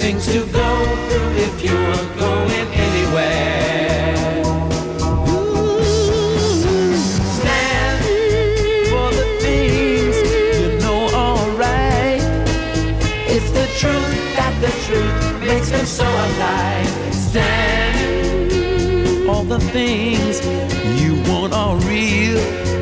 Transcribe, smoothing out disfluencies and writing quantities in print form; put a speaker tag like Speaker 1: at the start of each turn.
Speaker 1: things to go through if you are going anywhere. Stand for the things you know are right. It's the truth that the truth makes them so alive. Stand, all the things you want are real.